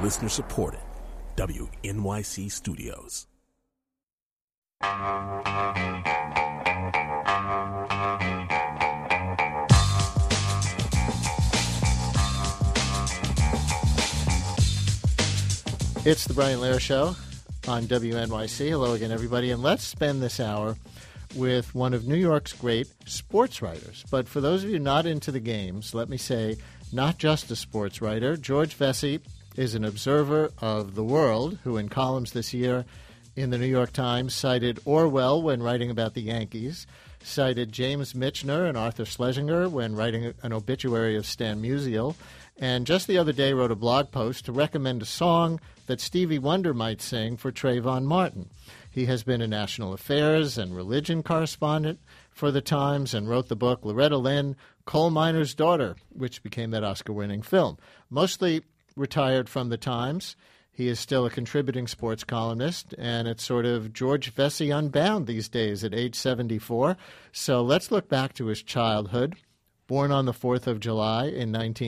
Listener supported. WNYC Studios. It's the Brian Lehrer Show on WNYC. Hello again, everybody. And let's spend this hour with one of New York's great sports writers. But for those of you not into the games, let me say, not just a sports writer. George Vesey is an observer of the world who, in columns this year in the New York Times, cited Orwell when writing about the Yankees, cited James Michener and Arthur Schlesinger when writing an obituary of Stan Musial, and just the other day wrote a blog post to recommend a song that Stevie Wonder might sing for Trayvon Martin. He has been a national affairs and religion correspondent for the Times and wrote the book Loretta Lynn, Coal Miner's Daughter, which became that Oscar-winning film. Mostly retired from the Times, he is still a contributing sports columnist, and it's sort of George Vesey unbound these days at age 74. So let's look back to his childhood. Born on the 4th of July in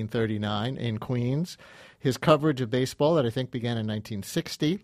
1939 in Queens. His coverage of baseball that I think began in 1960,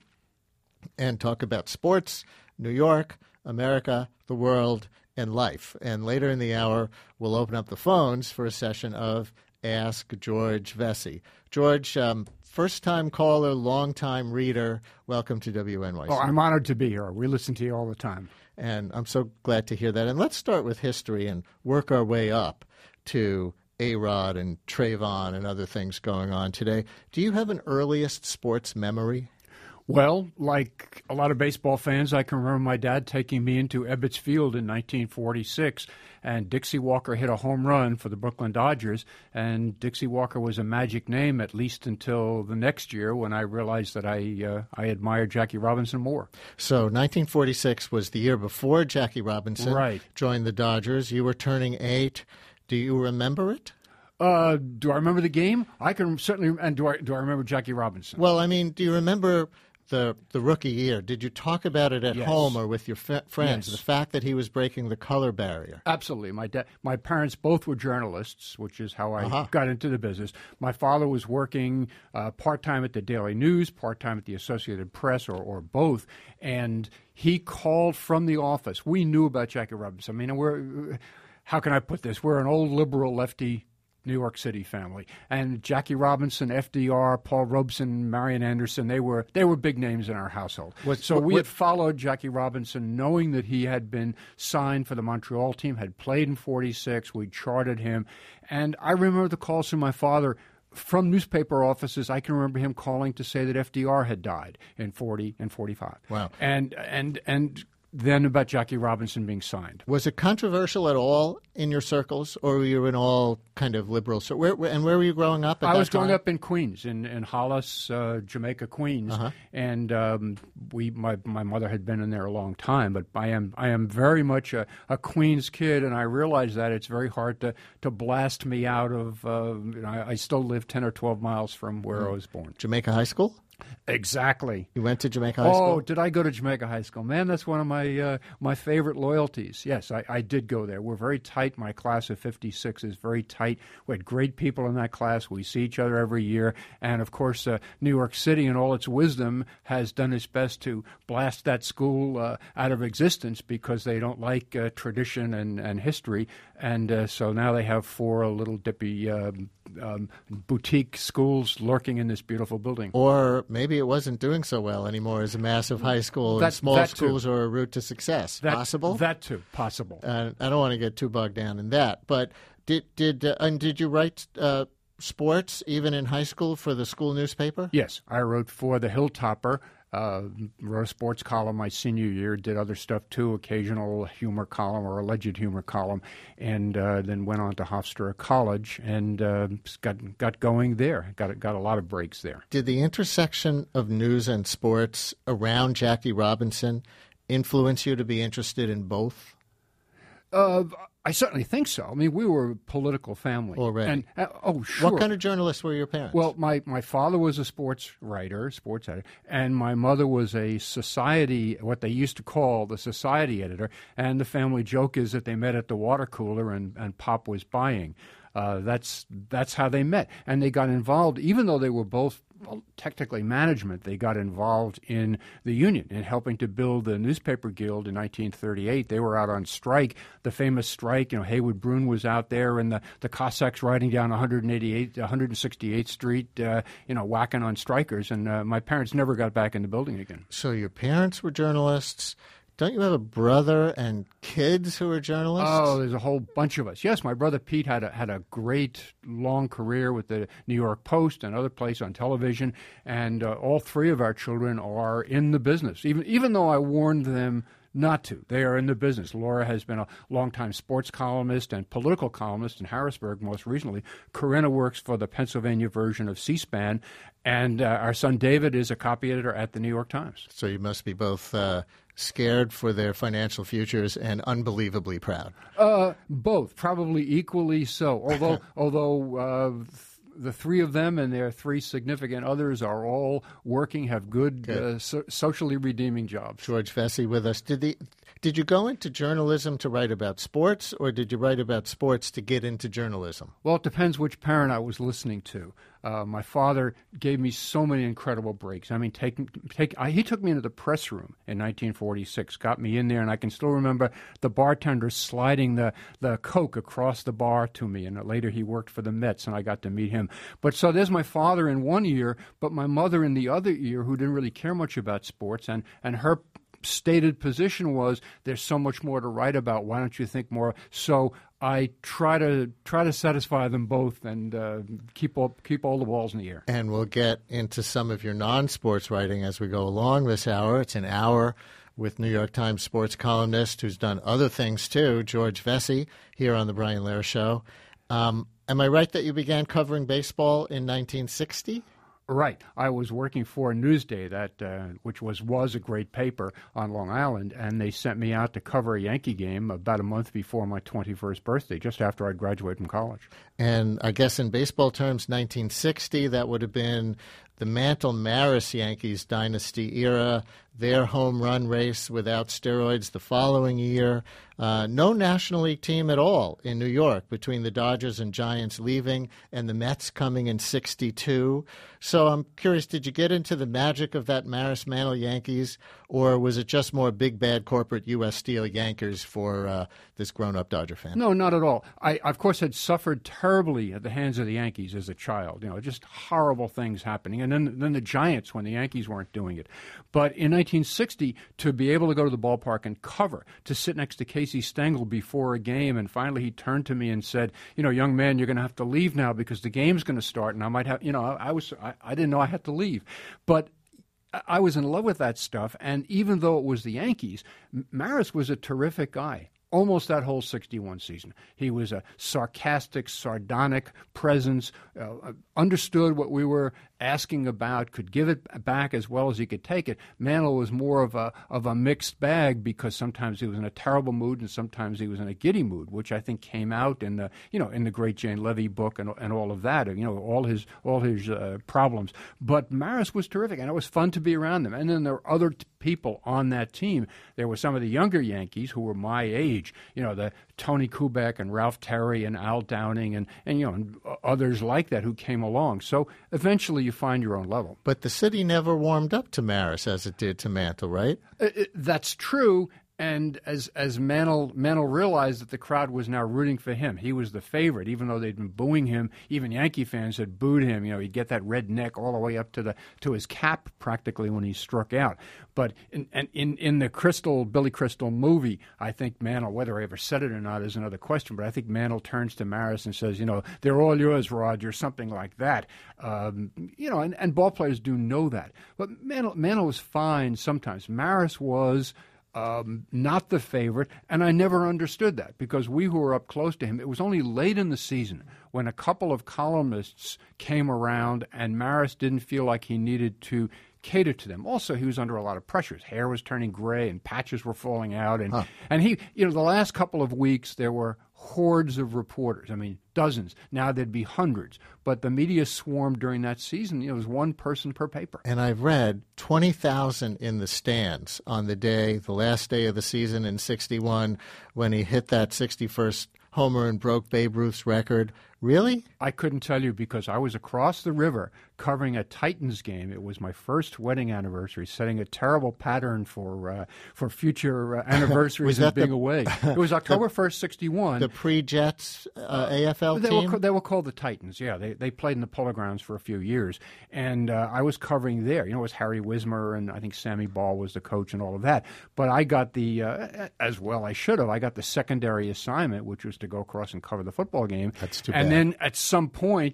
and talk about sports, New York, America, the world, and life. And later in the hour, we'll open up the phones for a session of Ask George Vesey. George, first-time caller, long-time reader, welcome to WNYC. Oh, I'm honored to be here. We listen to you all the time. And I'm so glad to hear that. And let's start with history and work our way up to A-Rod and Trayvon and other things going on today. Do you have an earliest sports memory? Well, like a lot of baseball fans, I can remember my dad taking me into Ebbets Field in 1946, and Dixie Walker hit a home run for the Brooklyn Dodgers, and Dixie Walker was a magic name, at least until the next year when I realized that I admired Jackie Robinson more. So 1946 was the year before Jackie Robinson joined the Dodgers. You were turning 8. Do you remember it? Do I remember the game? I can certainly. And do I remember Jackie Robinson? Well, I mean, do you remember the rookie year? Did you talk about it at home or with your friends? Yes. The fact that he was breaking the color barrier. Absolutely. My parents both were journalists, which is how I got into the business. My father was working part-time at the Daily News, part-time at the Associated Press, or both, and he called from the office. We knew about Jackie Robinson. I mean, how can I put this? We're an old liberal lefty New York City family, and Jackie Robinson, FDR, Paul Robeson, Marian Anderson, they were big names in our household. We had followed Jackie Robinson, knowing that he had been signed for the Montreal team, had played in 46. We charted him, and I remember the calls from my father from newspaper offices. I can remember him calling to say that FDR had died in 40 and 45. Wow, and then about Jackie Robinson being signed. Was it controversial at all in your circles, or were you in all kind of liberal? So where were you growing up at that time? I was growing up in Queens, in Hollis, Jamaica, Queens, and my mother had been in there a long time. But I am very much a Queens kid, and I realize that it's very hard to blast me out of. I still live 10 or 12 miles from where I was born. Jamaica High School? Exactly. You went to Jamaica High School? Oh, did I go to Jamaica High School? Man, that's one of my favorite loyalties. Yes, I did go there. We're very tight. My class of 56 is very tight. We had great people in that class. We see each other every year. And, of course, New York City, in all its wisdom, has done its best to blast that school out of existence because they don't like tradition and history. And so now they have 4 little dippy boutique schools lurking in this beautiful building. Or maybe it wasn't doing so well anymore as a massive high school, and small schools are a route to success. Possible? That too, possible. I don't want to get too bogged down in that. But did you write sports even in high school for the school newspaper? Yes, I wrote for the Hilltopper. Wrote a sports column my senior year, did other stuff too, occasional humor column or alleged humor column, and then went on to Hofstra College and got going there. Got a lot of breaks there. Did the intersection of news and sports around Jackie Robinson influence you to be interested in both? I certainly think so. I mean, we were a political family. Already. And, oh, sure. What kind of journalists were your parents? Well, my father was a sports editor, and my mother was a society, what they used to call the society editor, and the family joke is that they met at the water cooler and Pop was buying. That's how they met. And they got involved, even though they were both technically management, they got involved in the union in helping to build the newspaper guild in 1938. They were out on strike, the famous strike. Haywood Broun was out there, and the Cossacks riding down 168th Street, whacking on strikers. And my parents never got back in the building again. So your parents were journalists. Don't you have a brother and kids who are journalists? Oh, there's a whole bunch of us. Yes, my brother Pete had a great long career with the New York Post and other places on television, and all three of our children are in the business, even though I warned them not to. They are in the business. Laura has been a longtime sports columnist and political columnist in Harrisburg most recently. Corinna works for the Pennsylvania version of C-SPAN, and our son David is a copy editor at the New York Times. So you must be both scared for their financial futures and unbelievably proud. Both, probably equally so. Although the three of them and their three significant others are all working, have good. Socially redeeming jobs. George Vesey with us. Did you go into journalism to write about sports, or did you write about sports to get into journalism? Well, it depends which parent I was listening to. My father gave me so many incredible breaks. I mean, he took me into the press room in 1946, got me in there, and I can still remember the bartender sliding the Coke across the bar to me. And later he worked for the Mets, and I got to meet him. But so there's my father in one ear, but my mother in the other ear, who didn't really care much about sports, and her stated position was, there's so much more to write about. Why don't you think more? So I try to satisfy them both and keep all the balls in the air. And we'll get into some of your non-sports writing as we go along this hour. It's an hour with New York Times sports columnist who's done other things too, George Vesey, here on the Brian Lehrer Show. Am I right that you began covering baseball in 1960? Right. I was working for Newsday, which was a great paper on Long Island, and they sent me out to cover a Yankee game about a month before my 21st birthday, just after I'd graduated from college. And I guess in baseball terms, 1960, that would have been the Mantle-Maris Yankees dynasty era, their home run race without steroids the following year. No National League team at all in New York between the Dodgers and Giants leaving and the Mets coming in 62. So I'm curious, did you get into the magic of that Maris-Mantle Yankees, or was it just more big, bad corporate U.S. Steel Yankers for this grown-up Dodger fan? No, not at all. I, of course, had suffered terribly at the hands of the Yankees as a child. Just horrible things happening. And then the Giants when the Yankees weren't doing it. But in 1960, to be able to go to the ballpark and cover, to sit next to Casey Stengel before a game, and finally he turned to me and said, young man, you're going to have to leave now because the game's going to start, and I might have, I didn't know I had to leave. But I was in love with that stuff, and even though it was the Yankees, Maris was a terrific guy. Almost that whole 61 season. He was a sarcastic, sardonic presence, understood what we were asking about, could give it back as well as he could take it. Mantle was more of a mixed bag because sometimes he was in a terrible mood and sometimes he was in a giddy mood, which I think came out in the great Jane Levy book and all of that. All his problems. But Maris was terrific, and it was fun to be around them. And then there were other people on that team. There were some of the younger Yankees who were my age. The Tony Kubek and Ralph Terry and Al Downing and others like that who came along. So eventually you find your own level. But the city never warmed up to Maris as it did to Mantle, right? That's true. And as Mantle realized that the crowd was now rooting for him, he was the favorite, even though they'd been booing him. Even Yankee fans had booed him. He'd get that red neck all the way up to his cap practically when he struck out. But in the Billy Crystal movie, I think Mantle, whether I ever said it or not is another question, but I think Mantle turns to Maris and says, they're all yours, Roger, something like that. And ball players do know that. But Mantle was fine sometimes. Maris was not the favorite, and I never understood that because we who were up close to him, it was only late in the season when a couple of columnists came around and Maris didn't feel like he needed to cater to them. Also, he was under a lot of pressure. His hair was turning gray and patches were falling out. And he, the last couple of weeks there were hordes of reporters. I mean, dozens. Now there'd be hundreds. But the media swarmed during that season. It was one person per paper. And I've read 20,000 in the stands on the last day of the season in 61, when he hit that 61st homer and broke Babe Ruth's record. Really? I couldn't tell you because I was across the river covering a Titans game. It was my first wedding anniversary, setting a terrible pattern for future anniversaries and being away. It was October 1st, 61. The pre-Jets AFL team? They were called the Titans, yeah. They played in the Polo Grounds for a few years. And I was covering there. You know, it was Harry Wismer, and I think Sammy Ball was the coach and all of that. But I got as well I should have, I got the secondary assignment, which was to go across and cover the football game. That's too bad. And then at some point,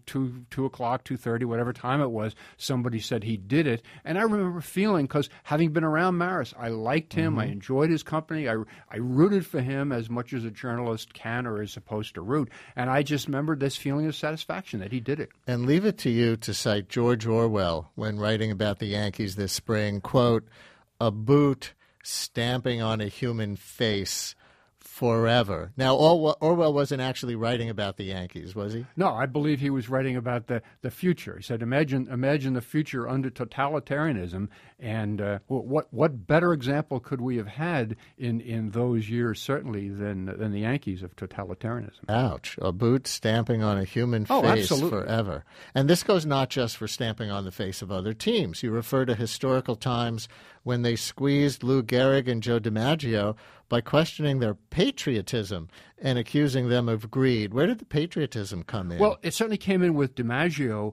2 o'clock, 2:30, whatever time it was, somebody said he did it. And I remember feeling, because having been around Maris, I liked him. Mm-hmm. I enjoyed his company. I rooted for him as much as a journalist can or is supposed to root. And I just remembered this feeling of satisfaction that he did it. And leave it to you to cite George Orwell when writing about the Yankees this spring, quote, "A boot stamping on a human face forever." Now, Orwell wasn't actually writing about the Yankees, was he? No, I believe he was writing about the future. He said, imagine the future under totalitarianism, and what better example could we have had in those years, certainly, than the Yankees of totalitarianism. Ouch. A boot stamping on a human face forever. And this goes not just for stamping on the face of other teams. You refer to historical times when they squeezed Lou Gehrig and Joe DiMaggio by questioning their patriotism and accusing them of greed. Where did the patriotism come in? Well, it certainly came in with DiMaggio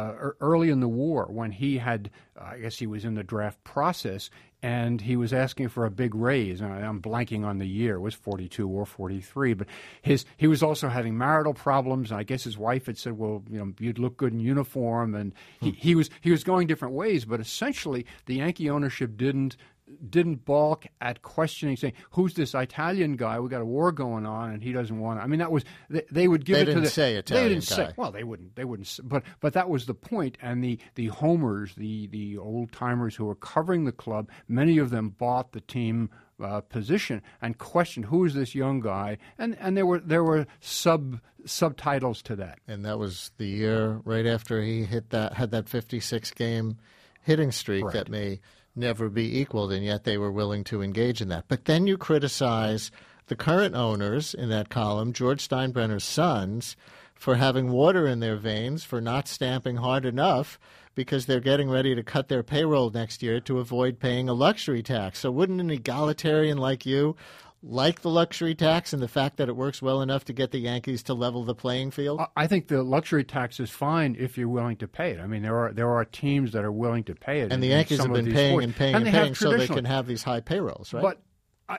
early in the war when he had, I guess he was in the draft process, and he was asking for a big raise. And I'm blanking on the year. It was 42 or 43. But he was also having marital problems. And I guess his wife had said, well, you'd look good in uniform. And he was going different ways. But essentially, the Yankee ownership didn't balk at questioning, saying, who's this Italian guy? We got a war going on, and he doesn't want to. I mean, that was they would give they it to the. They didn't say Italian They didn't guy. say. Well, they wouldn't. But that was the point. And the homers, the old timers who were covering the club, many of them bought the team position and questioned, who is this young guy? And there were subtitles to that. And that was the year right after he had that 56 game hitting streak. Right. That may never be equaled, and yet they were willing to engage in that. But then you criticize the current owners in that column, George Steinbrenner's sons, for having water in their veins, for not stamping hard enough, because they're getting ready to cut their payroll next year to avoid paying a luxury tax. So wouldn't an egalitarian like you like the luxury tax and the fact that it works well enough to get the Yankees to level the playing field? I think the luxury tax is fine if you're willing to pay it. I mean, there are teams that are willing to pay it. And the Yankees have been paying and paying so they can have these high payrolls, right? But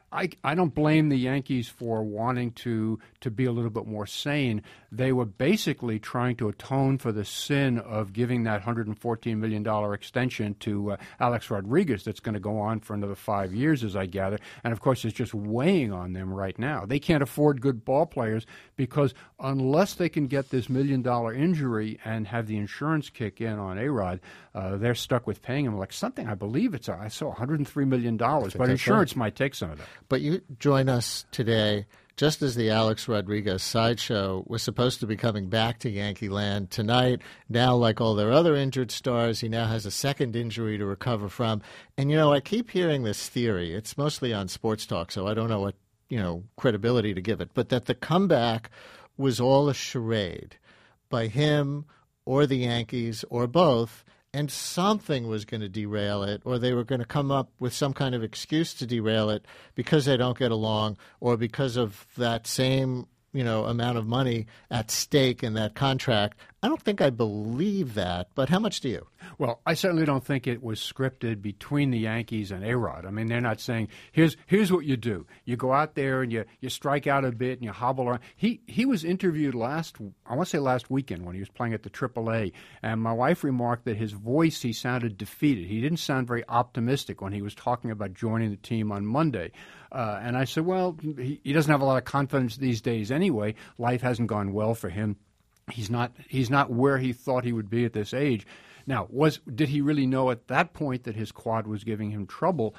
I don't blame the Yankees for wanting to be a little bit more sane. They were basically trying to atone for the sin of giving that $114 million extension to Alex Rodriguez that's going to go on for another 5 years, as I gather. And, of course, it's just weighing on them right now. They can't afford good ball players because unless they can get this $1 million injury and have the insurance kick in on A-Rod, they're stuck with paying him like something. I believe I saw $103 million, but insurance might take some of that. But you join us today just as the Alex Rodriguez sideshow was supposed to be coming back to Yankee Land tonight. Now, like all their other injured stars, he now has a second injury to recover from. And, I keep hearing this theory. It's mostly on Sports Talk, so I don't know what, credibility to give it. But that the comeback was all a charade by him or the Yankees or both, and something was going to derail it, or they were going to come up with some kind of excuse to derail it because they don't get along or because of that same, amount of money at stake in that contract. I don't think I believe that, but how much do you? Well, I certainly don't think it was scripted between the Yankees and A-Rod. I mean, they're not saying, here's what you do. You go out there and you strike out a bit and you hobble around. He was interviewed last weekend when he was playing at the AAA, and my wife remarked that his voice, he sounded defeated. He didn't sound very optimistic when he was talking about joining the team on Monday. And I said, well, he doesn't have a lot of confidence these days anyway. Life hasn't gone well for him. He's not where he thought he would be at this age. Now, did he really know at that point that his quad was giving him trouble?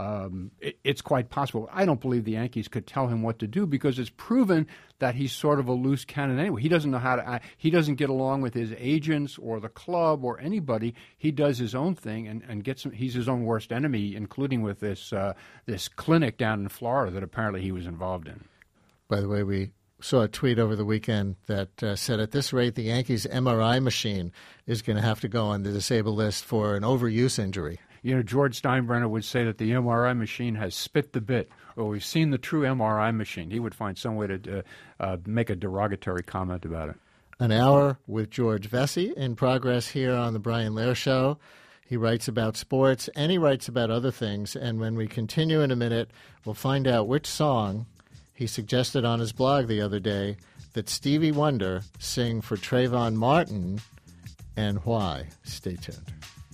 It's quite possible. I don't believe the Yankees could tell him what to do because it's proven that he's sort of a loose cannon anyway. He doesn't know how to act. He doesn't get along with his agents or the club or anybody. He does his own thing and gets. He's his own worst enemy, including with this clinic down in Florida that apparently he was involved in. By the way, we saw a tweet over the weekend that said, at this rate, the Yankees' MRI machine is going to have to go on the disabled list for an overuse injury. You know, George Steinbrenner would say that the MRI machine has spit the bit. Well, we've seen the true MRI machine. He would find some way to make a derogatory comment about it. An hour with George Vesey in progress here on The Brian Lehrer Show. He writes about sports and he writes about other things. And when we continue in a minute, we'll find out which song he suggested on his blog the other day that Stevie Wonder sing for Trayvon Martin and why. Stay tuned.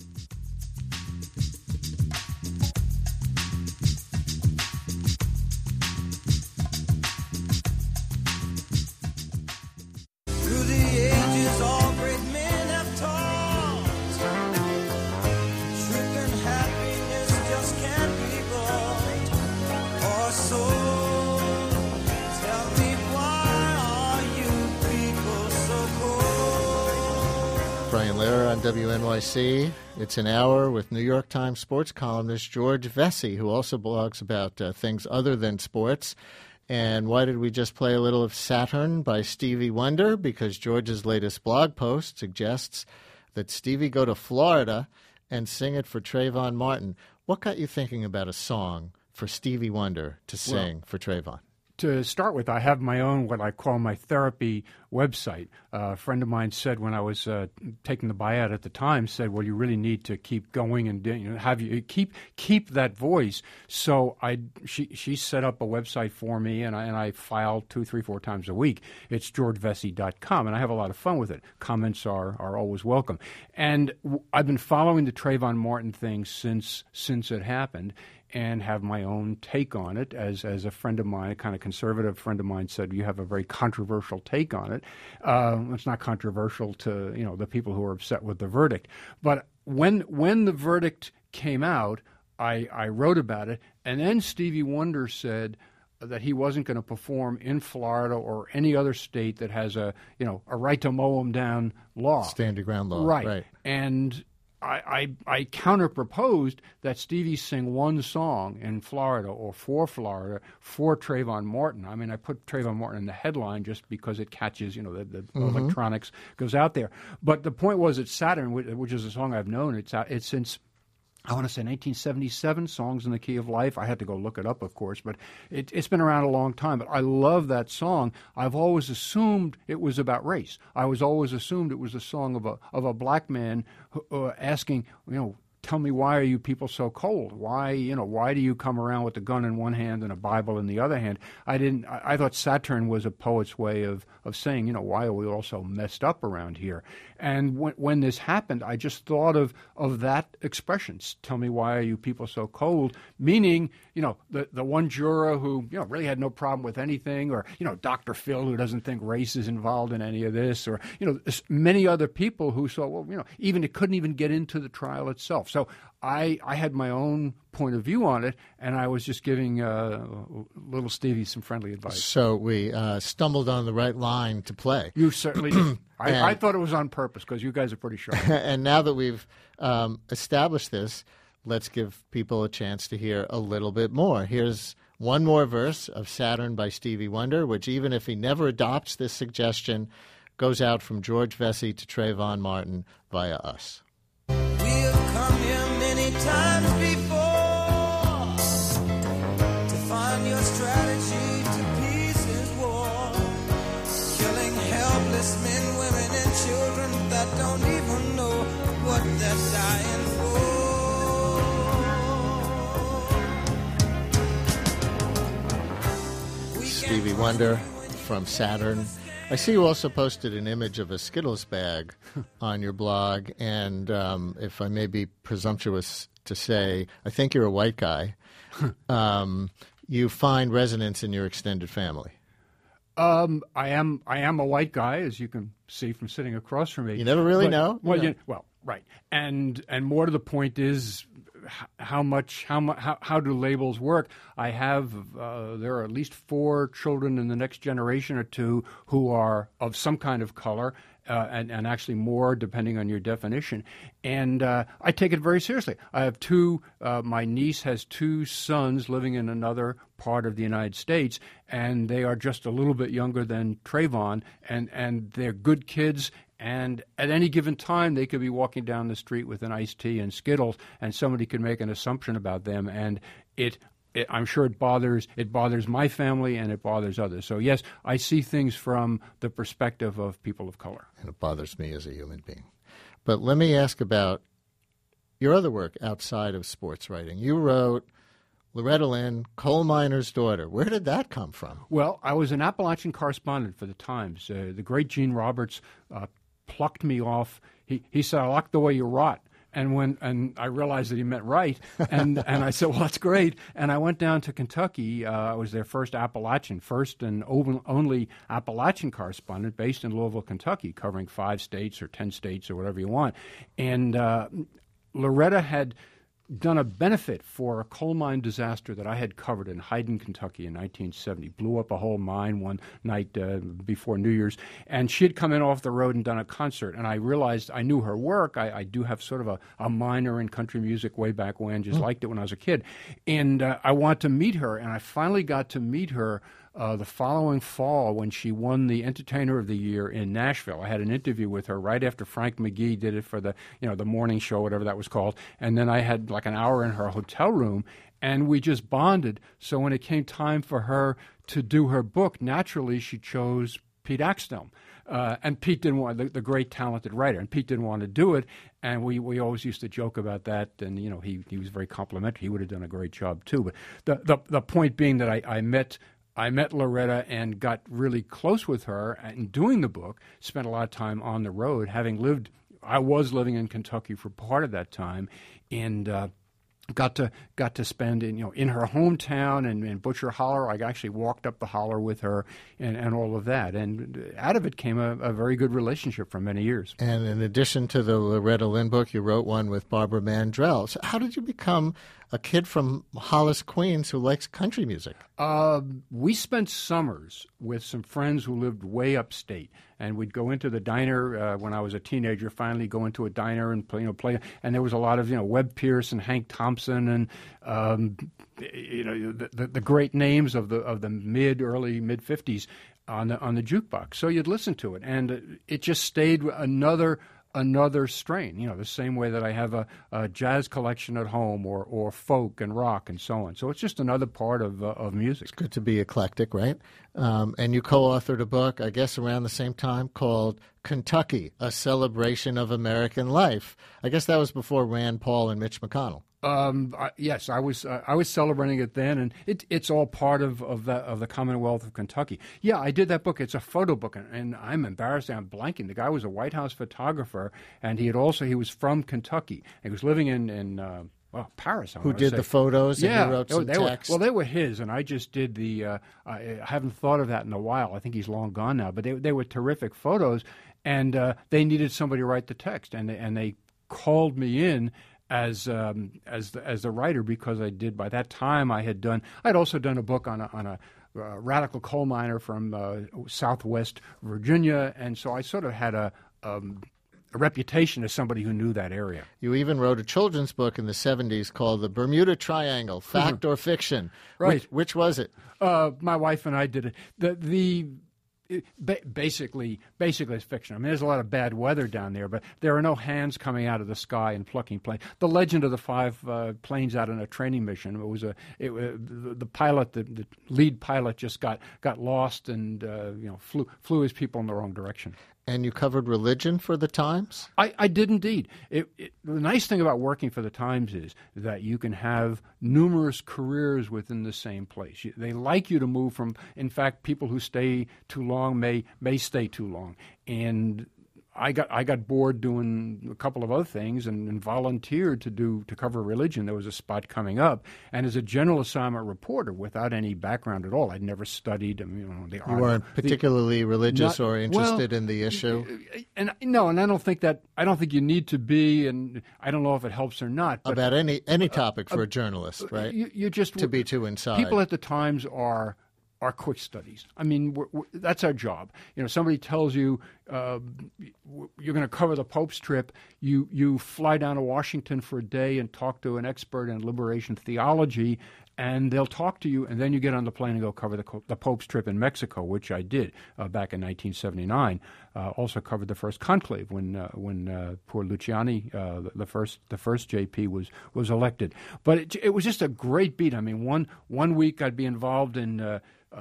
Brian Lehrer on WNYC. It's an hour with New York Times sports columnist George Vesey, who also blogs about things other than sports. And why did we just play a little of Saturn by Stevie Wonder? Because George's latest blog post suggests that Stevie go to Florida and sing it for Trayvon Martin. What got you thinking about a song for Stevie Wonder to sing for Trayvon? To start with, I have my own, what I call my therapy website. A friend of mine said when I was taking the buyout at the time, said, well, you really need to keep going and have you keep that voice. So she set up a website for me, and I file 2, 3, 4 times a week. It's georgevesey.com, and I have a lot of fun with it. Comments are always welcome. And I've been following the Trayvon Martin thing since it happened, and have my own take on it. As a friend of mine, a kind of conservative friend of mine, said, you have a very controversial take on it. It's not controversial to the people who are upset with the verdict. But when the verdict came out, I wrote about it, and then Stevie Wonder said that he wasn't going to perform in Florida or any other state that has a right to mow him down law. Stand your ground law. Right. And I counter-proposed that Stevie sing one song in Florida or for Florida for Trayvon Martin. I mean, I put Trayvon Martin in the headline just because it catches, the electronics goes out there. But the point was that Saturn, which is a song I've known, it's since, I want to say 1977, Songs in the Key of Life. I had to go look it up, of course, but it's been around a long time. But I love that song. I've always assumed it was about race. I was always assumed it was a song of a black man asking, tell me, why are you people so cold? Why do you come around with a gun in one hand and a Bible in the other hand? I thought Saturn was a poet's way of saying, why are we all so messed up around here? And when this happened, I just thought of that expression, tell me, why are you people so cold? Meaning, the one juror who, really had no problem with anything, or, Dr. Phil, who doesn't think race is involved in any of this, or, many other people who saw, even it couldn't even get into the trial itself. So I had my own point of view on it, and I was just giving little Stevie some friendly advice. So we stumbled on the right line to play. You certainly did. I thought it was on purpose because you guys are pretty sharp. And now that we've established this, let's give people a chance to hear a little bit more. Here's one more verse of Saturn by Stevie Wonder, which, even if he never adopts this suggestion, goes out from George Vesey to Trayvon Martin via us. We have come here many times before to find your strategy to peace is war, killing helpless men, women, and children that don't even know what they're dying for. Stevie Wonder from Saturn. I see you also posted an image of a Skittles bag on your blog, and if I may be presumptuous to say, I think you're a white guy. You find resonance in your extended family. I am a white guy, as you can see from sitting across from me. You never really know. Well, right, and more to the point is, how do labels work? I have there are at least 4 children in the next generation or two who are of some kind of color. and actually more depending on your definition. And I take it very seriously. I have my niece has 2 sons living in another part of the United States, and they are just a little bit younger than Trayvon, and they're good kids. And at any given time, they could be walking down the street with an iced tea and Skittles, and somebody could make an assumption about them, and I'm sure it bothers my family and it bothers others. So yes, I see things from the perspective of people of color. And it bothers me as a human being. But let me ask about your other work outside of sports writing. You wrote Loretta Lynn, Coal Miner's Daughter. Where did that come from? Well, I was an Appalachian correspondent for the Times. The great Gene Roberts plucked me off. He said, "I like the way you rot." And I realized that he meant right, and I said, well, that's great. And I went down to Kentucky. I was their first and only Appalachian correspondent based in Louisville, Kentucky, covering 5 states or 10 states or whatever you want. And Loretta had done a benefit for a coal mine disaster that I had covered in Hyden, Kentucky in 1970. Blew up a whole mine one night before New Year's. And she had come in off the road and done a concert. And I realized I knew her work. I do have sort of a minor in country music way back when, just liked it when I was a kid. And I wanted to meet her. And I finally got to meet her the following fall when she won the Entertainer of the Year in Nashville. I had an interview with her right after Frank McGee did it for the morning show, whatever that was called. And then I had like an hour in her hotel room, and we just bonded. So when it came time for her to do her book, naturally she chose Pete Axtell. And Pete didn't want, the great talented writer, and Pete didn't want to do it. And we always used to joke about that. And, he was very complimentary. He would have done a great job too. But the point being that I met Loretta and got really close with her in doing the book, spent a lot of time on the road, I was living in Kentucky for part of that time, and got to spend in her hometown and in Butcher Holler. I actually walked up the holler with her and all of that. And out of it came a very good relationship for many years. And in addition to the Loretta Lynn book, you wrote one with Barbara Mandrell. So how did you become a kid from Hollis, Queens, who likes country music? We spent summers with some friends who lived way upstate, and we'd go into the diner when I was a teenager. Finally, go into a diner and play. And there was a lot of Webb Pierce and Hank Thompson and the great names of the early mid 50s on the jukebox. So you'd listen to it, and it just stayed another strain, the same way that I have a jazz collection at home or folk and rock and so on. So it's just another part of music. It's good to be eclectic, right? And you co-authored a book, I guess around the same time, called Kentucky, A Celebration of American Life. I guess that was before Rand Paul and Mitch McConnell. Yes, I was celebrating it then, and it's all part of the Commonwealth of Kentucky. Yeah, I did that book. It's a photo book, and I'm embarrassed. I'm blanking. The guy was a White House photographer, and he was from Kentucky. He was living in Paris. Who did the photos? Yeah, and you wrote some text. They were his, and I just did the. I haven't thought of that in a while. I think he's long gone now, but they were terrific photos, and they needed somebody to write the text, and they called me in as the writer, because by that time I'd also done a book on a radical coal miner from Southwest Virginia, and so I sort of had a reputation as somebody who knew that area. You even wrote a children's book in the 70s called The Bermuda Triangle, Fact or Fiction. Right. Which was it? My wife and I did it. Basically it's fiction. I mean, there's a lot of bad weather down there, but there are no hands coming out of the sky and plucking planes. The legend of the 5 planes out on a training mission. The pilot, the lead pilot, just got lost and flew his people in the wrong direction. And you covered religion for the Times? I did indeed. The nice thing about working for the Times is that you can have numerous careers within the same place. They like you to move from. In fact, people who stay too long may stay too long. And I got bored doing a couple of other things and volunteered to cover religion. There was a spot coming up, and as a general assignment reporter without any background at all, I'd never studied. The art. You weren't particularly religious or interested in the issue. And I don't think you need to be, and I don't know if it helps or not. But about any topic for a journalist, right? You just to be too inside. People at the Times are are quick studies. I mean, that's our job. Somebody tells you you're going to cover the Pope's trip. You fly down to Washington for a day and talk to an expert in liberation theology, and they'll talk to you, and then you get on the plane and go cover the Pope's trip in Mexico, which I did back in 1979. Also covered the first conclave when poor Luciani, the first JP, was elected. But it was just a great beat. I mean, one week I'd be involved in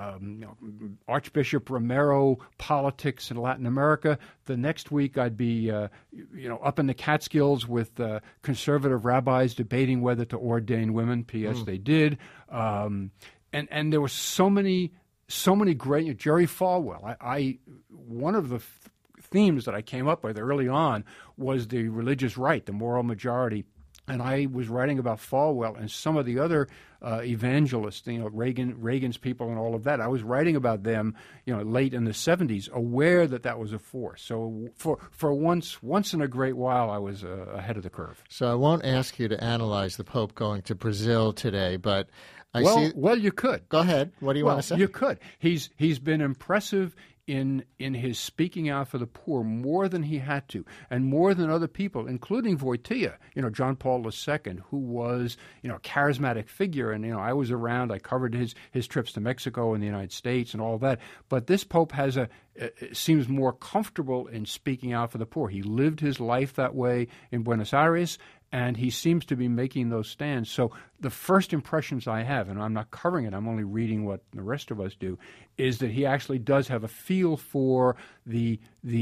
Archbishop Romero politics in Latin America. The next week I'd be up in the Catskills with conservative rabbis debating whether to ordain women. P.S. They did. And there were so many great. Jerry Falwell. One of the themes that I came up with early on was the religious right, the moral majority. And I was writing about Falwell and some of the other evangelists, Reagan's people and all of that. I was writing about them, late in the 70s, aware that was a force. So for once in a great while, I was ahead of the curve. So I won't ask you to analyze the Pope going to Brazil today, but Well, you could. Go ahead. What do you want to say? You could. He's been impressive in his speaking out for the poor more than he had to, and more than other people, including Wojtyła, John Paul II, who was, a charismatic figure. And, I was around. I covered his trips to Mexico and the United States and all that. But this Pope seems more comfortable in speaking out for the poor. He lived his life that way in Buenos Aires, and he seems to be making those stands. So the first impressions I have, and I'm not covering it, I'm only reading what the rest of us do, is that he actually does have a feel for the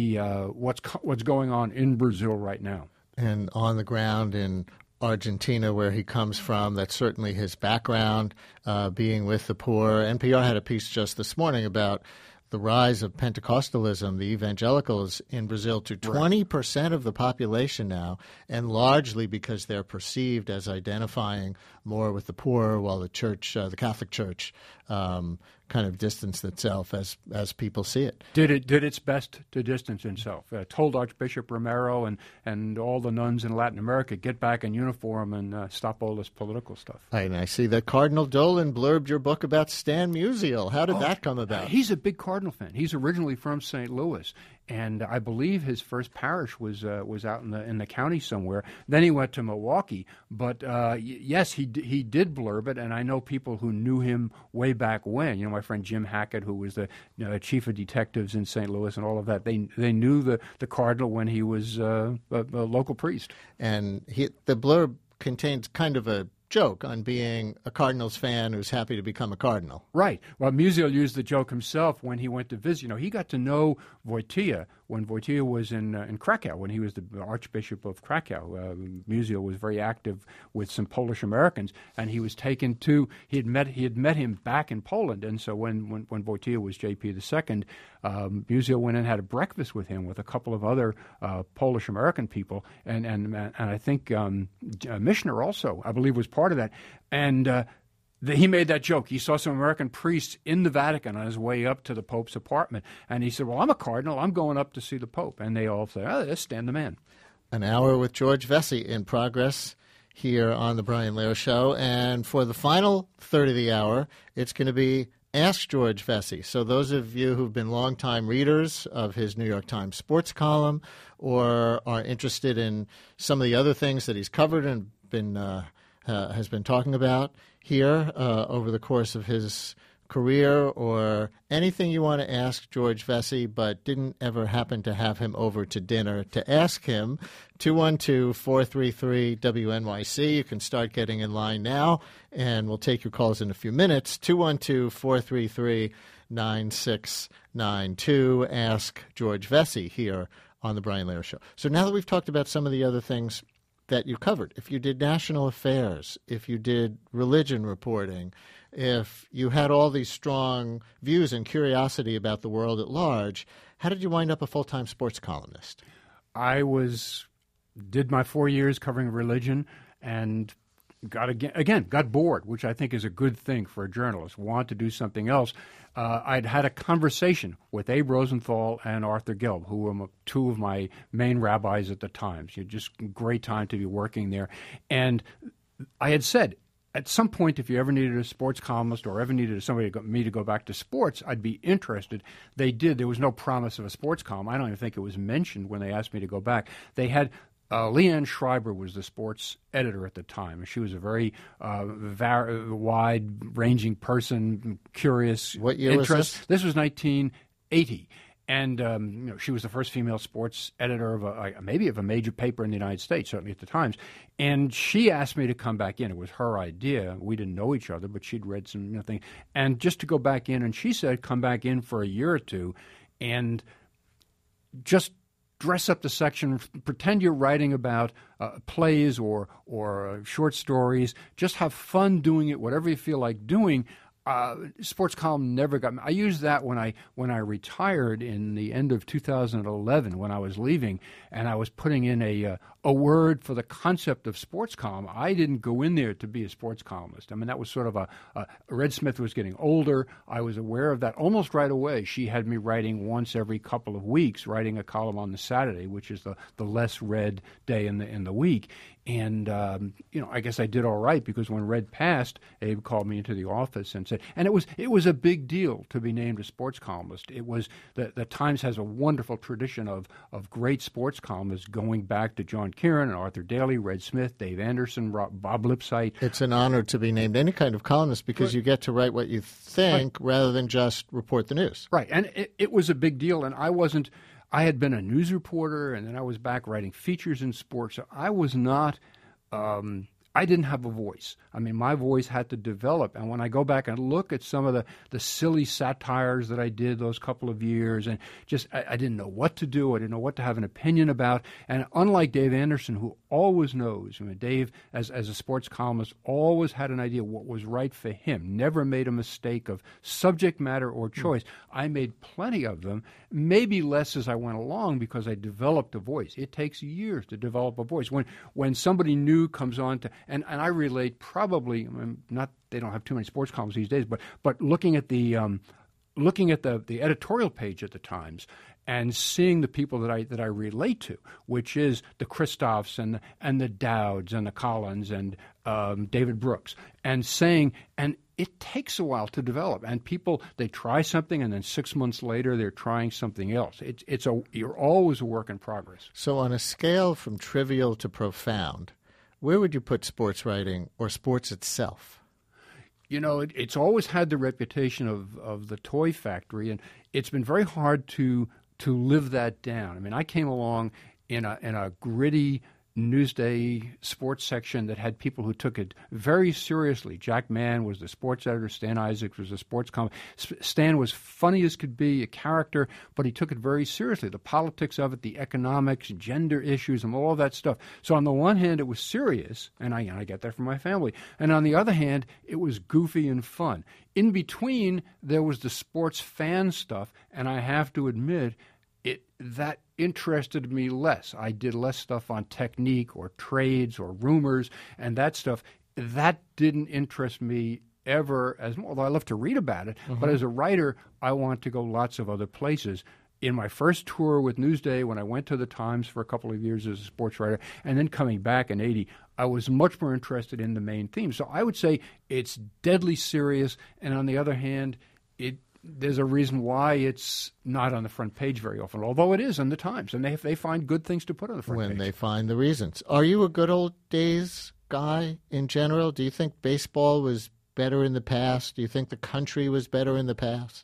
what's going on in Brazil right now. And on the ground in Argentina, where he comes from, that's certainly his background, being with the poor. NPR had a piece just this morning about the rise of Pentecostalism, the evangelicals in Brazil, to 20% of the population now, and largely because they're perceived as identifying more with the poor, while the church, the Catholic Church, kind of distanced itself as people see it. Did its best to distance itself. Told Archbishop Romero and all the nuns in Latin America, get back in uniform and stop all this political stuff. And I see that Cardinal Dolan blurbed your book about Stan Musial. How did that come about? He's a big Cardinal fan. He's originally from St. Louis, and I believe his first parish was out in the county somewhere. Then he went to Milwaukee. But yes, he did blurb it, and I know people who knew him way back when. My friend Jim Hackett, who was the chief of detectives in St. Louis and all of that, they knew the Cardinal when he was a local priest. And the blurb contains kind of a joke on being a Cardinals fan who's happy to become a Cardinal. Right. Well, Musial used the joke himself when he went to visit. He got to know Wojtyła when Wojtyła was in Krakow, when he was the Archbishop of Krakow. Musial was very active with some Polish Americans, and he was taken to. He had met him back in Poland, and so when Wojtyła was JP II, Musial went and had a breakfast with him with a couple of other Polish American people, and I think Michener also, I believe, was part of that, and. He made that joke. He saw some American priests in the Vatican on his way up to the Pope's apartment, and he said, well, I'm a cardinal. I'm going up to see the Pope. And they all said, let's stand the man. An hour with George Vesey in progress here on The Brian Lehrer Show. And for the final third of the hour, it's going to be Ask George Vesey. So those of you who've been longtime readers of his New York Times sports column or are interested in some of the other things that he's covered and has been talking about here over the course of his career, or anything you want to ask George Vesey but didn't ever happen to have him over to dinner to ask him, 212-433-WNYC. You can start getting in line now, and we'll take your calls in a few minutes. 212-433-9692. Ask George Vesey here on The Brian Lehrer Show. So now that we've talked about some of the other things that you covered, if you did national affairs, if you did religion reporting, if you had all these strong views and curiosity about the world at large, how did you wind up a full-time sports columnist? I did my 4 years covering religion and got bored, which I think is a good thing for a journalist. Want to do something else. I'd had a conversation with Abe Rosenthal and Arthur Gelb, who were two of my main rabbis at the time. So just great time to be working there. And I had said, at some point, if you ever needed a sports columnist or ever needed me to go back to sports, I'd be interested. They did. There was no promise of a sports column. I don't even think it was mentioned when they asked me to go back. They had Leanne Schreiber was the sports editor at the time. She was a very wide-ranging person, curious. What year was this? This was 1980. And she was the first female sports editor of maybe of a major paper in the United States, certainly at the Times. And she asked me to come back in. It was her idea. We didn't know each other, but she'd read some thing. And just to go back in, and she said, come back in for a year or two and just dress up the section, pretend you're writing about plays or short stories. Just have fun doing it, whatever you feel like doing. Sports column never got me. I used that when I retired in the end of 2011 when I was leaving, and I was putting in a word for the concept of sports column. I didn't go in there to be a sports columnist. I mean, that was sort of Red Smith was getting older. I was aware of that almost right away. She had me writing once every couple of weeks, writing a column on the Saturday, which is the less read day in the week. And, I guess I did all right because when Red passed, Abe called me into the office and said, and it was a big deal to be named a sports columnist. It was, the Times has a wonderful tradition of great sports columnists going back to John Kieran and Arthur Daly, Red Smith, Dave Anderson, Bob Lipsyte. It's an honor to be named any kind of columnist because you get to write what you think rather than just report the news. Right, and it was a big deal, and I had been a news reporter, and then I was back writing features in sports. So I was not, I didn't have a voice. I mean, my voice had to develop. And when I go back and look at some of the silly satires that I did those couple of years, and just I didn't know what to do. I didn't know what to have an opinion about. And unlike Dave Anderson, who always knows, I mean, Dave, as a sports columnist, always had an idea what was right for him, never made a mistake of subject matter or choice. I made plenty of them, maybe less as I went along because I developed a voice. It takes years to develop a voice. When somebody new comes on to, and I relate probably, I mean, not they don't have too many sports columns these days, but looking at the editorial page at the Times and seeing the people that I relate to, which is the Christophs and the Dowds and the Collins and David Brooks, and it takes a while to develop. And people, they try something, and then 6 months later they're trying something else. You're always a work in progress. So on a scale from trivial to profound, where would you put sports writing or sports itself? It's always had the reputation of the toy factory, and it's been very hard to live that down. I mean, I came along in a gritty Newsday sports section that had people who took it very seriously. Jack Mann was the sports editor. Stan Isaacs was the sports comment. Stan was funny as could be, a character, but he took it very seriously. The politics of it, the economics, gender issues, and all that stuff. So on the one hand, it was serious, and I get that from my family. And on the other hand, it was goofy and fun. In between, there was the sports fan stuff, and I have to admit, that interested me less. I did less stuff on technique or trades or rumors and that stuff. That didn't interest me ever as much, although I love to read about it. Mm-hmm. But as a writer, I want to go lots of other places. In my first tour with Newsday, when I went to the Times for a couple of years as a sports writer, and then coming back in 80, I was much more interested in the main theme. So I would say it's deadly serious, and on the other hand, there's a reason why it's not on the front page very often, although it is in the Times, and they find good things to put on the front page. When they find the reasons. Are you a good old days guy in general? Do you think baseball was better in the past? Do you think the country was better in the past?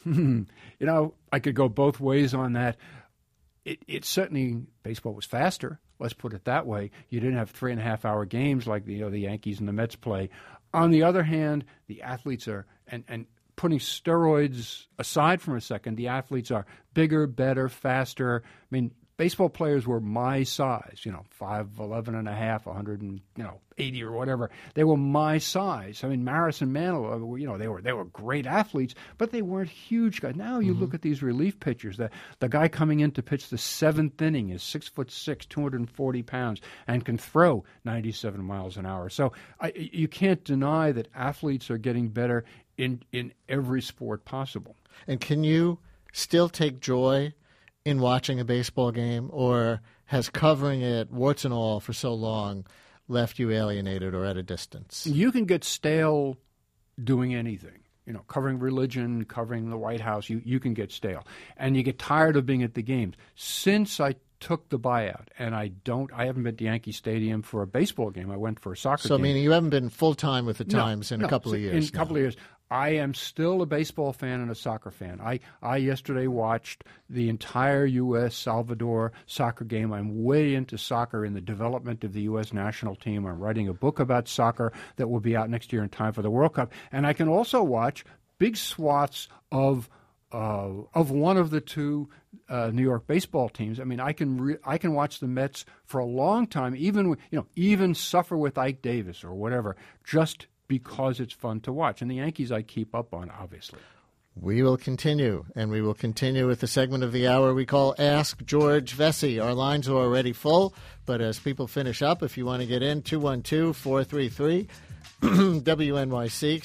I could go both ways on that. It certainly, baseball was faster, let's put it that way. You didn't have 3.5-hour games like the Yankees and the Mets play. On the other hand, the athletes are, and putting steroids aside for a second, the athletes are bigger, better, faster. I mean, baseball players were my size, 5'11 and a half, 180 or whatever. They were my size. I mean, Maris and Mantle, they were great athletes, but they weren't huge guys. Now you look at these relief pitchers. The guy coming in to pitch the 7th inning is 6'6", 240 pounds, and can throw 97 miles an hour. So you can't deny that athletes are getting better in every sport possible. And can you still take joy in watching a baseball game, or has covering it, warts and all, for so long, left you alienated or at a distance? You can get stale doing anything. Covering religion, covering the White House, you can get stale. And you get tired of being at the games. Since I took the buyout, and I haven't been to Yankee Stadium for a baseball game. I went for a soccer game. So meaning you haven't been full-time with the Times in a couple of years. In a couple of years. I am still a baseball fan and a soccer fan. I yesterday watched the entire U.S.-Salvador soccer game. I'm way into soccer in the development of the U.S. national team. I'm writing a book about soccer that will be out next year in time for the World Cup. And I can also watch big swaths of one of the two New York baseball teams. I mean, I can watch the Mets for a long time, even suffer with Ike Davis or whatever, just because it's fun to watch. And the Yankees I keep up on, obviously. We will continue, and we will continue with the segment of the hour we call Ask George Vesey. Our lines are already full, but as people finish up, if you want to get in, 212-433 WNYC,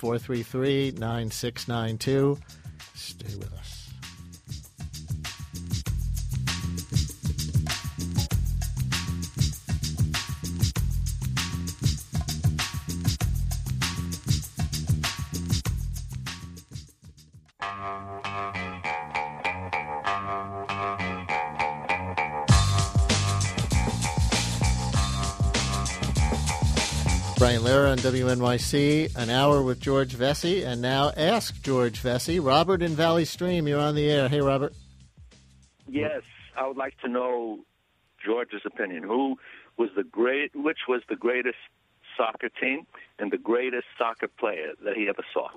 433-9692. Stay with us. Brian Lehrer on WNYC, an hour with George Vesey, and now Ask George Vesey. Robert in Valley Stream, you're on the air. Hey, Robert. Yes, I would like to know George's opinion. Which was the greatest soccer team and the greatest soccer player that he ever saw?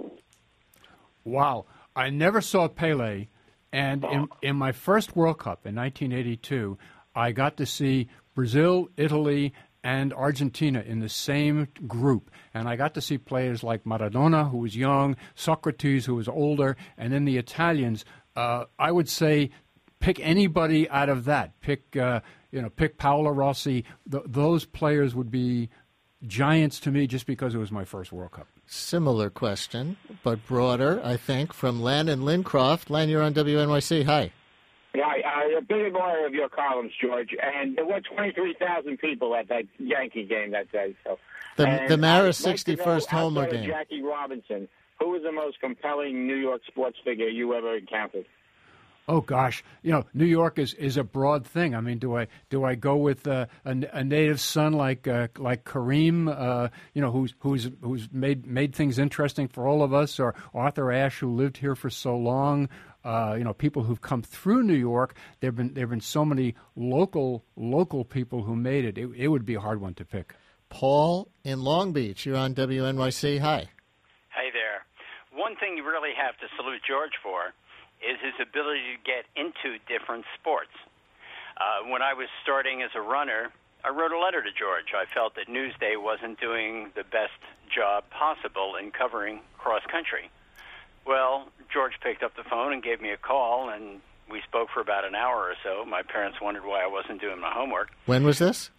Wow. I never saw Pele, and in my first World Cup in 1982, I got to see Brazil, Italy, and Argentina in the same group. And I got to see players like Maradona, who was young, Socrates, who was older, and then the Italians. I would say pick anybody out of that. Pick Paolo Rossi. Those players would be giants to me just because it was my first World Cup. Similar question, but broader, I think, from Len and Lincroft. Len, you're on WNYC. Hi. Yeah, I'm a big admirer of your columns, George, and there were 23,000 people at that Yankee game that day. So, the Maris 61st homer game. Jackie Robinson, who was the most compelling New York sports figure you ever encountered? Oh gosh, New York is a broad thing. I mean, do I go with a native son like Kareem, who's made things interesting for all of us, or Arthur Ashe, who lived here for so long? People who've come through New York. There've been so many local people who made it. It would be a hard one to pick. Paul in Long Beach, you're on WNYC. Hi. Hey there. One thing you really have to salute George for is his ability to get into different sports. When I was starting as a runner, I wrote a letter to George. I felt that Newsday wasn't doing the best job possible in covering cross-country. Well, George picked up the phone and gave me a call, and we spoke for about an hour or so. My parents wondered why I wasn't doing my homework. When was this?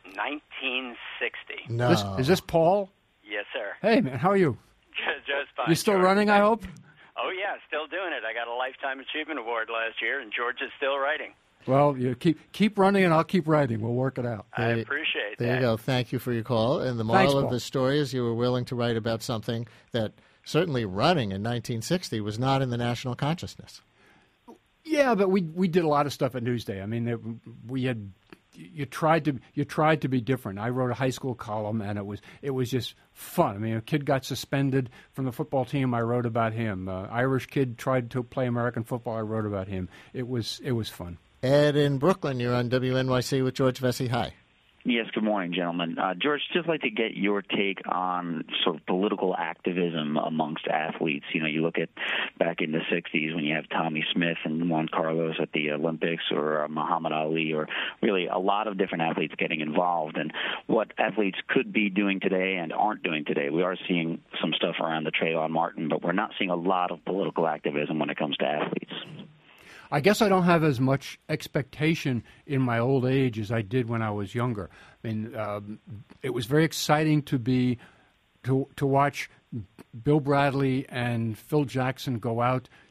1960. No. Is this Paul? Yes, sir. Hey, man, how are you? Just fine. You still George. running, I hope? Oh, yeah, still doing it. I got a Lifetime Achievement Award last year, and George is still writing. Well, you keep running, and I'll keep writing. We'll work it out. I appreciate that. There you go. Thank you for your call. And the moral of the story is you were willing to write about something that certainly running in 1960 was not in the national consciousness. Yeah, but we did a lot of stuff at Newsday. I mean, you tried to be different. I wrote a high school column, and it was just fun. I mean, a kid got suspended from the football team. I wrote about him. Irish kid tried to play American football. I wrote about him. It was fun. Ed in Brooklyn, you're on WNYC with George Vesey. Hi. Yes, good morning, gentlemen. George, just like to get your take on sort of political activism amongst athletes. You look at back in the 60s when you have Tommy Smith and Juan Carlos at the Olympics, or Muhammad Ali, or really a lot of different athletes getting involved, and what athletes could be doing today and aren't doing today. We are seeing some stuff around the Trayvon Martin, but we're not seeing a lot of political activism when it comes to athletes. I guess I don't have as much expectation in my old age as I did when I was younger. I mean, it was very exciting to watch Bill Bradley and Phil Jackson go out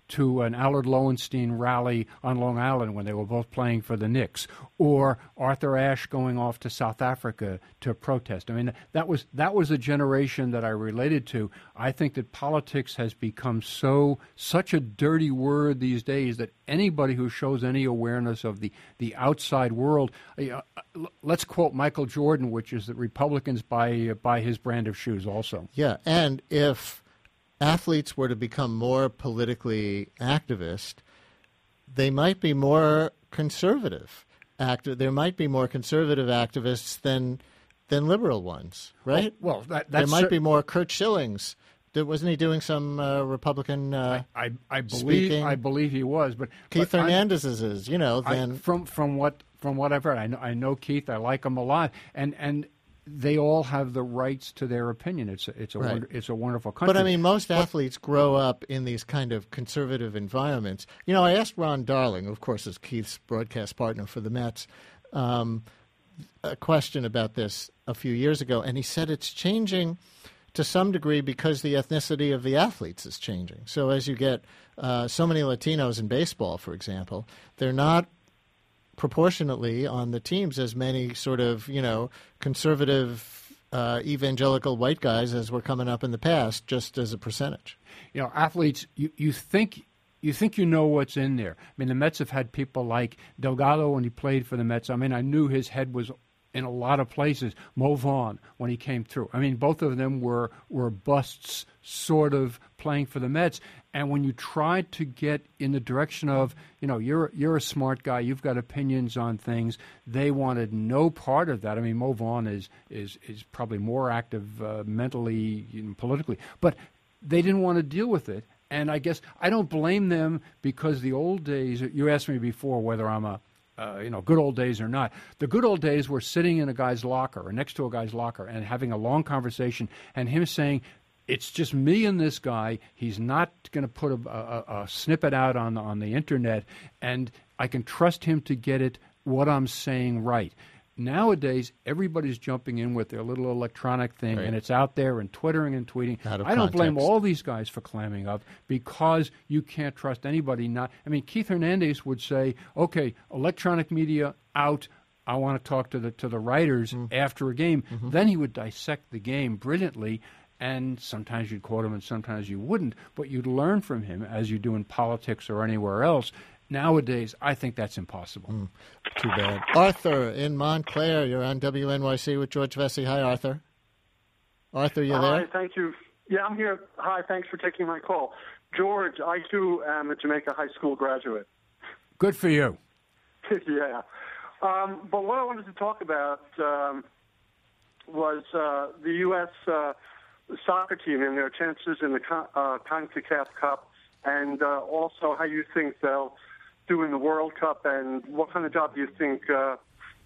to an Allard Lowenstein rally on Long Island when they were both playing for the Knicks, or Arthur Ashe going off to South Africa to protest. I mean, that was a generation that I related to. I think that politics has become such a dirty word these days that anybody who shows any awareness of the outside world, let's quote Michael Jordan, which is that Republicans buy his brand of shoes also. Yeah, and if athletes were to become more politically activist, they might be more conservative. There might be more conservative activists than liberal ones, right? Well, there might be more Curt Schillings. Wasn't he doing some Republican speaking? I believe he was, but Keith Hernandez's is, then from what I've heard, I know Keith. I like him a lot, and they all have the rights to their opinion. It's a wonderful country. But I mean, most athletes grow up in these kind of conservative environments. I asked Ron Darling, of course, as Keith's broadcast partner for the Mets, a question about this a few years ago, and he said it's changing to some degree because the ethnicity of the athletes is changing. So as you get so many Latinos in baseball, for example, they're not proportionately on the teams as many sort of, conservative evangelical white guys as were coming up in the past, just as a percentage. Athletes, you think you know what's in there. I mean, the Mets have had people like Delgado when he played for the Mets. I mean, I knew his head was in a lot of places. Mo Vaughn when he came through. I mean, both of them were busts sort of playing for the Mets. And when you tried to get in the direction of, you're a smart guy, you've got opinions on things, they wanted no part of that. I mean, Mo Vaughn is probably more active mentally and politically, but they didn't want to deal with it. And I guess I don't blame them because the old days, you asked me before whether I'm a good old days or not. The good old days were sitting in a guy's locker or next to a guy's locker and having a long conversation and him saying, it's just me and this guy. He's not going to put a snippet out on the internet, and I can trust him to get what I'm saying right. Nowadays, everybody's jumping in with their little electronic thing, right, and it's out there and twittering and tweeting. I don't blame all these guys for clamming up because you can't trust anybody. Keith Hernandez would say, okay, electronic media out. I want to talk to the writers after a game. Mm-hmm. Then he would dissect the game brilliantly, and sometimes you'd quote him and sometimes you wouldn't, but you'd learn from him as you do in politics or anywhere else. Nowadays, I think that's impossible. Too bad. Arthur in Montclair, you're on WNYC with George Vesey. Hi, Arthur. Arthur, you there? Hi, thank you. Yeah, I'm here. Hi, thanks for taking my call. George, I too am a Jamaica High School graduate. Good for you. Yeah. But what I wanted to talk about was the U.S. Soccer team and their chances in the CONCACAF Cup, and also how you think they'll do in the World Cup, and what kind of job do you think the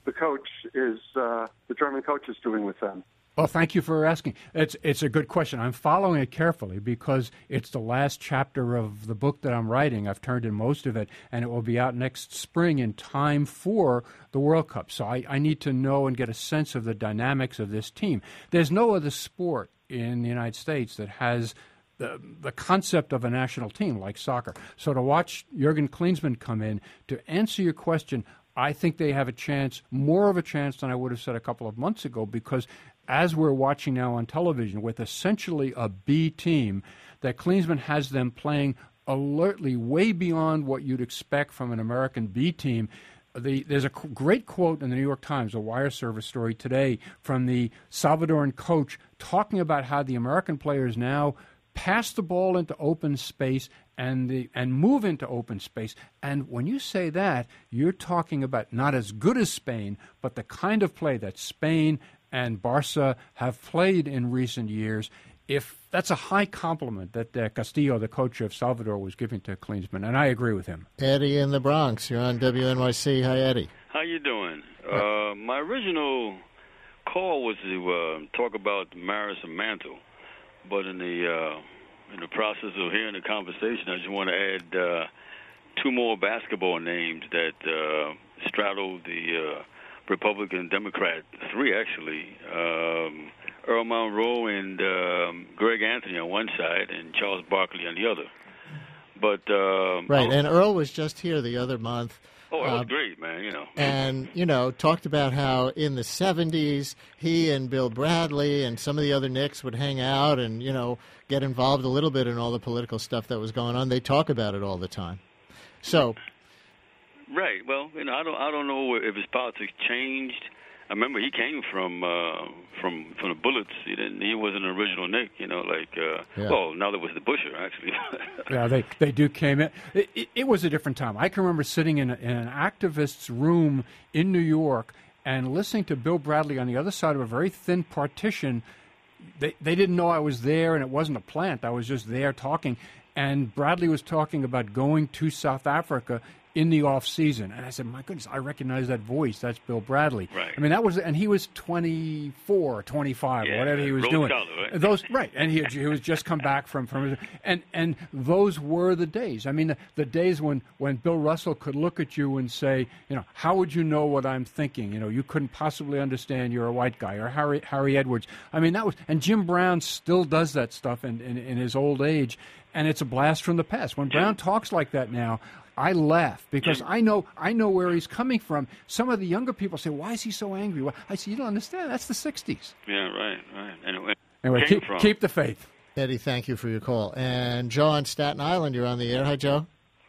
German coach is doing with them? Well, thank you for asking. It's a good question. I'm following it carefully because it's the last chapter of the book that I'm writing. I've turned in most of it, and it will be out next spring in time for the World Cup. So I need to know and get a sense of the dynamics of this team. There's no other sport in the United States that has the concept of a national team like soccer. So to watch Jurgen Klinsmann come in, to answer your question, I think they have a chance, more of a chance than I would have said a couple of months ago, because as we're watching now on television with essentially a B team, that Klinsmann has them playing alertly way beyond what you'd expect from an American B team. There's a great quote in the New York Times, a wire service story today, from the Salvadoran coach talking about how the American players now pass the ball into open space and move into open space. And when you say that, you're talking about not as good as Spain, but the kind of play that Spain and Barca have played in recent years. If that's a high compliment that Castillo, the coach of Salvador, was giving to Klinsmann, and I agree with him. Eddie in the Bronx, you're on WNYC. Hi, Eddie. How you doing? My original call was to talk about Maris and Mantle, but in the process of hearing the conversation, I just want to add two more basketball names that straddle the Republican Democrat, three actually. Earl Monroe and Greg Anthony on one side and Charles Barkley on the other. But right, and Earl was just here the other month. Oh, it was great, man, And, talked about how in the 70s, he and Bill Bradley and some of the other Knicks would hang out and, get involved a little bit in all the political stuff that was going on. They talk about it all the time. So. Right. Well, I don't know if his politics changed. I remember he came from the Bullets. He wasn't an original Knick, Well, now there was the Busher, actually. Yeah, they do came in. It was a different time. I can remember sitting in an activist's room in New York and listening to Bill Bradley on the other side of a very thin partition. They didn't know I was there, and it wasn't a plant. I was just there talking. And Bradley was talking about going to South Africa in the off season, and I said, "My goodness, I recognize that voice. That's Bill Bradley." Right. I mean, and he was 24, 25, whatever he was doing. Scholar, right? And he was just come back from and those were the days. I mean, the days when Bill Russell could look at you and say, how would you know what I'm thinking? You couldn't possibly understand. You're a white guy. Or Harry Edwards. I mean, and Jim Brown still does that stuff in his old age, and it's a blast from the past. When Brown talks like that now, I laugh because I know where he's coming from. Some of the younger people say, "Why is he so angry?" Well, I say, "You don't understand. That's the '60s." Yeah, right. Anyway, keep the faith. Eddie, thank you for your call. And Joe on Staten Island, you're on the air. Hi, Joe.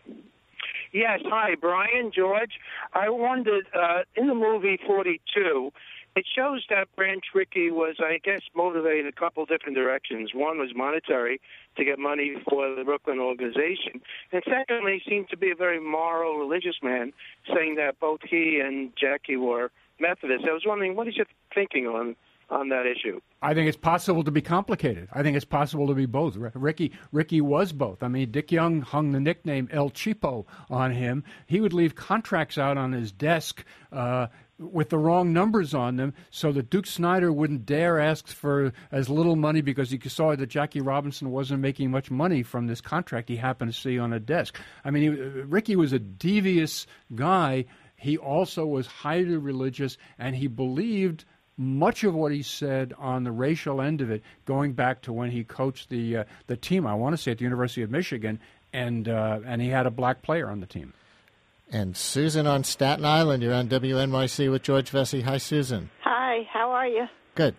Yes, hi, Brian, George. I wondered, in the movie 42, it shows that Branch Rickey was, I guess, motivated a couple different directions. One was monetary, to get money for the Brooklyn organization. And secondly, he seemed to be a very moral, religious man, saying that both he and Jackie were Methodists. I was wondering, what is your thinking on that issue? I think it's possible to be complicated. I think it's possible to be both. Rickey was both. I mean, Dick Young hung the nickname El Cheapo on him. He would leave contracts out on his desk with the wrong numbers on them so that Duke Snyder wouldn't dare ask for as little money because he saw that Jackie Robinson wasn't making much money from this contract he happened to see on a desk. I mean, Rickey was a devious guy. He also was highly religious, and he believed much of what he said on the racial end of it, going back to when he coached the team, I want to say at the University of Michigan, and he had a black player on the team. And Susan on Staten Island, you're on WNYC with George Vesey. Hi, Susan. Hi, how are you? Good.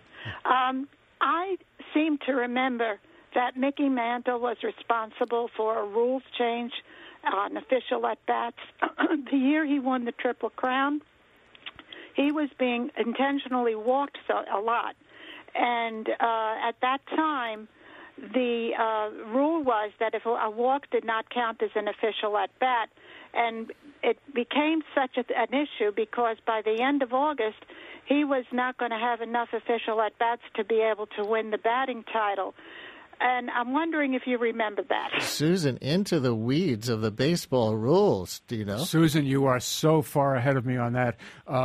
I seem to remember that Mickey Mantle was responsible for a rules change on official at-bats. The year he won the Triple Crown, he was being intentionally walked a lot. And at that time, the rule was that if a walk did not count as an official at-bat, and it became such an issue because by the end of August, he was not going to have enough official at-bats to be able to win the batting title. And I'm wondering if you remember that. Susan, into the weeds of the baseball rules, do you know? Susan, you are so far ahead of me on that.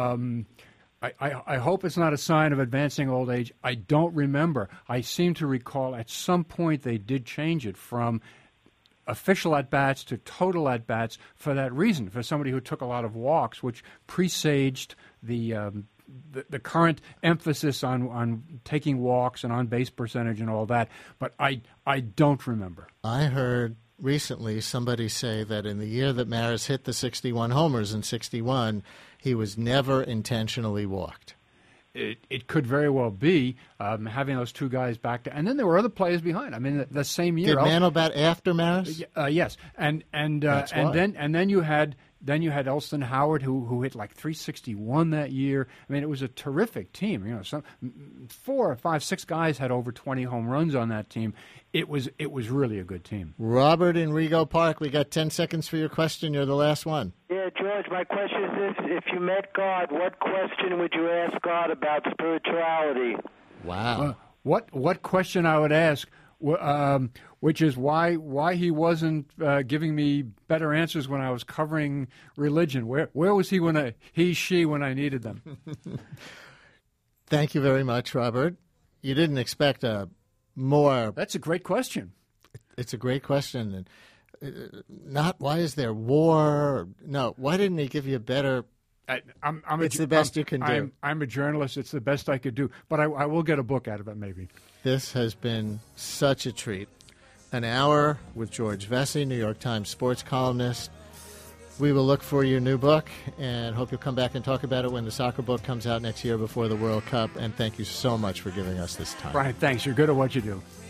I hope it's not a sign of advancing old age. I don't remember. I seem to recall at some point they did change it from official at-bats to total at-bats for that reason, for somebody who took a lot of walks, which presaged the current emphasis on taking walks and on-base percentage and all that. But I don't remember. I heard recently somebody say that in the year that Maris hit the 61 homers in 61, he was never intentionally walked. It could very well be having those two guys back there. And then there were other players behind. I mean, the same year. Did Mantle bat after Maris? Yes. And then you had Elston Howard, who hit like 361 that year. I mean, it was a terrific team. You know, some 4, 5, 6 guys had over 20 home runs on that team. It was really a good team. Robert in Rego Park, we got 10 seconds for your question. You're the last one. Yeah, George, my question is this. If you met God, what question would you ask God about spirituality? Wow. What question I would ask, which is why he wasn't giving me better answers when I was covering religion. Where was he when I needed them? Thank you very much, Robert. You didn't expect a more... That's a great question. It's a great question. Not why is there war? No, why didn't he give you a better... It's the best you can do. I'm a journalist. It's the best I could do. But I will get a book out of it, maybe. This has been such a treat. an hour with George Vesey, New York Times sports columnist. We will look for your new book and hope you'll come back and talk about it when the soccer book comes out next year before the World Cup. And thank you so much for giving us this time. Brian, thanks. You're good at what you do.